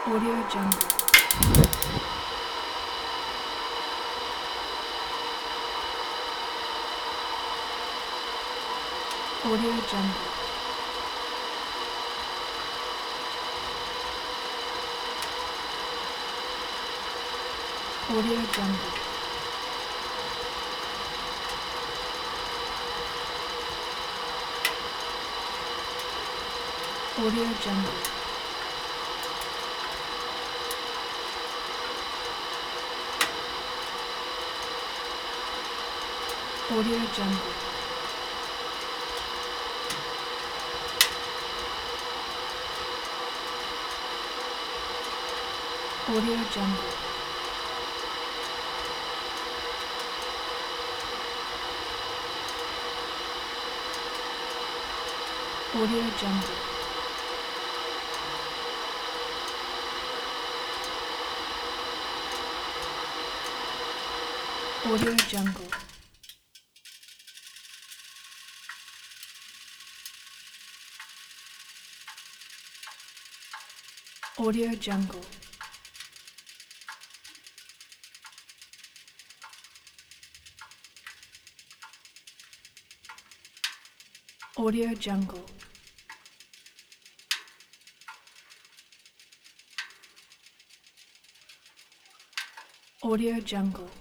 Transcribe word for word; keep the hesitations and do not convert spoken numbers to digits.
Audio Jungle. Audio Jungle. Audio Jungle. Audio Jungle. Audio Jungle. Audio Jungle. Audio Jungle. Audio Jungle. Audio Jungle. Audio Jungle. Audio Jungle.